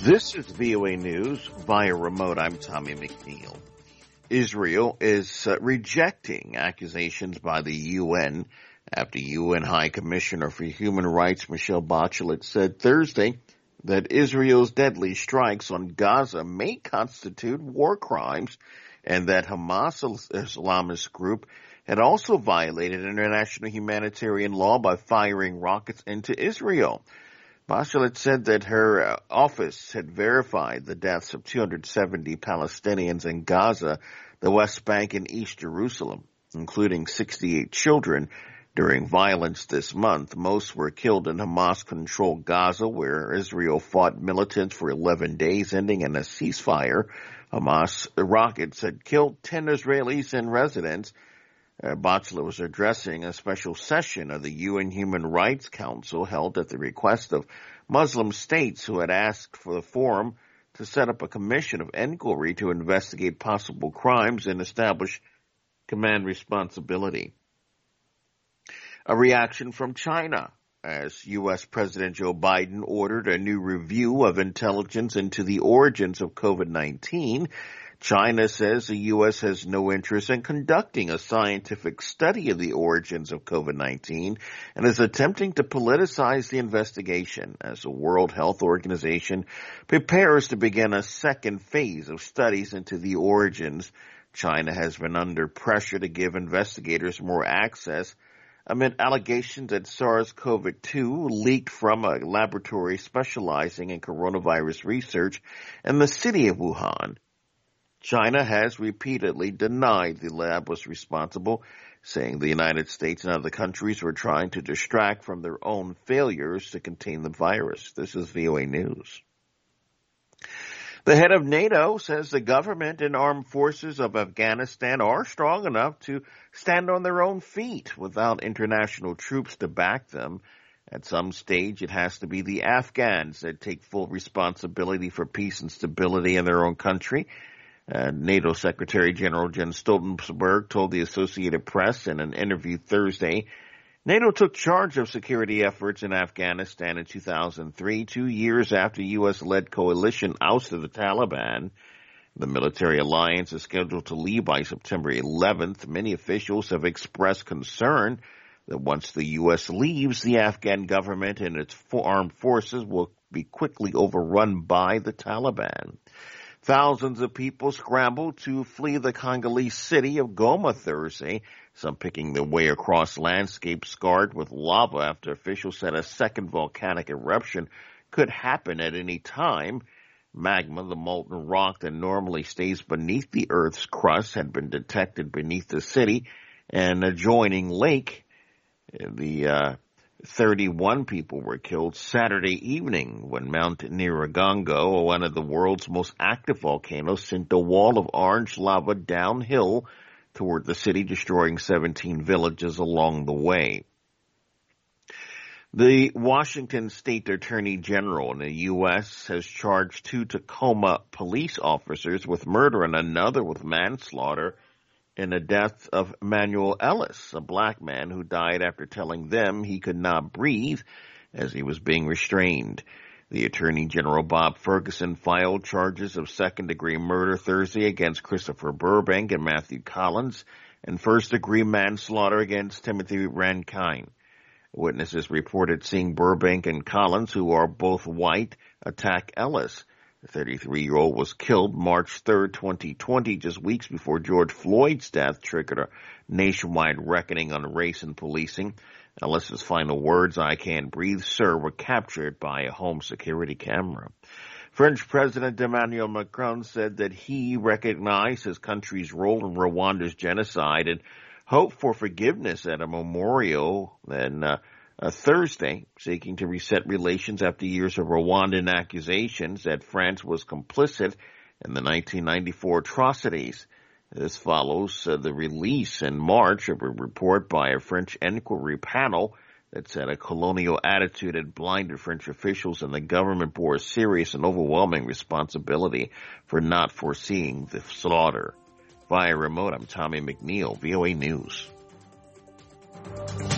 This is VOA News via remote. I'm Tommy McNeil. Israel is rejecting accusations by the UN after UN High Commissioner for Human Rights Michelle Bachelet said Thursday that Israel's deadly strikes on Gaza may constitute war crimes and that Hamas Islamist group had also violated international humanitarian law by firing rockets into Israel. Bachelet said that her office had verified the deaths of 270 Palestinians in Gaza, the West Bank, and East Jerusalem, including 68 children, during violence this month. Most were killed in Hamas-controlled Gaza, where Israel fought militants for 11 days, ending in a ceasefire. Hamas rockets had killed 10 Israelis and residents. Bachelet was addressing a special session of the UN Human Rights Council held at the request of Muslim states who had asked for the forum to set up a commission of inquiry to investigate possible crimes and establish command responsibility. A reaction from China as U.S. President Joe Biden ordered a new review of intelligence into the origins of COVID-19. China says the U.S. has no interest in conducting a scientific study of the origins of COVID-19 and is attempting to politicize the investigation as the World Health Organization prepares to begin a second phase of studies into the origins. China has been under pressure to give investigators more access amid allegations that SARS-CoV-2 leaked from a laboratory specializing in coronavirus research in the city of Wuhan. China has repeatedly denied the lab was responsible, saying the United States and other countries were trying to distract from their own failures to contain the virus. This is VOA News. The head of NATO says the government and armed forces of Afghanistan are strong enough to stand on their own feet without international troops to back them. At some stage, it has to be the Afghans that take full responsibility for peace and stability in their own country. NATO Secretary General Jens Stoltenberg told the Associated Press in an interview Thursday, NATO took charge of security efforts in Afghanistan in 2003, 2 years after U.S.-led coalition ousted the Taliban. The military alliance is scheduled to leave by September 11th. Many officials have expressed concern that once the U.S. leaves, the Afghan government and its armed forces will be quickly overrun by the Taliban. Thousands of people scrambled to flee the Congolese city of Goma Thursday, some picking their way across landscapes scarred with lava after officials said a second volcanic eruption could happen at any time. Magma, the molten rock that normally stays beneath the Earth's crust, had been detected beneath the city and adjoining lake. The 31 people were killed Saturday evening when Mount Nyiragongo, one of the world's most active volcanoes, sent a wall of orange lava downhill toward the city, destroying 17 villages along the way. The Washington State Attorney General in the U.S. has charged 2 Tacoma police officers with murder and another with manslaughter in the death of Emmanuel Ellis, a black man who died after telling them he could not breathe as he was being restrained. The Attorney General Bob Ferguson filed charges of second-degree murder Thursday against Christopher Burbank and Matthew Collins and first-degree manslaughter against Timothy Rankine. Witnesses reported seeing Burbank and Collins, who are both white, attack Ellis. The 33-year-old was killed March 3rd, 2020, just weeks before George Floyd's death triggered a nationwide reckoning on race and policing. Ellis's final words, "I can't breathe, sir," were captured by a home security camera. French President Emmanuel Macron said that he recognized his country's role in Rwanda's genocide and hoped for forgiveness at a memorial Thursday, seeking to reset relations after years of Rwandan accusations that France was complicit in the 1994 atrocities. This follows the release in March of a report by a French inquiry panel that said a colonial attitude had blinded French officials and the government bore a serious and overwhelming responsibility for not foreseeing the slaughter. Via remote, I'm Tommy McNeil, VOA News.